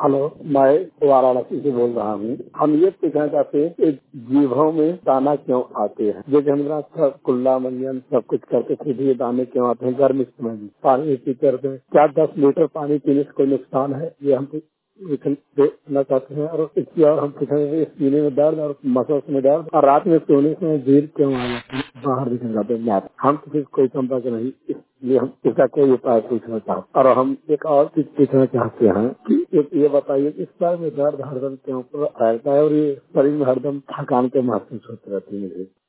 Hello, मैं वाराणसी से बोल रहा हूँ। हम ये पूछना चाहते हैं कि जीभों में दाना क्यों आते हैं? जैसे हम लोग सब कुल्ला मंजन सब कुछ करते थे, ये दाने क्यों आते हैं? गर्मी के समय में पानी पीते रहते हैं, क्या 10 लीटर पानी पीने से कोई नुकसान है? ये हम देखना चाहते हैं। और इसकी और हम पूछेंगे, सीने में दर्द और मसल्स में दर्द और रात में सोने से जीभ क्यों आ जाती है, बाहर निकल जाते हैं? हम किसी से कोई संपर्क नहीं, इसलिए हम इसका कोई उपाय पूछना चाहते हैं। और हम एक और चीज पूछना चाहते हैं कि ये बताइए कि इस बार में दर्द हरदम क्यों रहता है और ये शरीर में हरदम थकान के महसूस होती रहती है मुझे।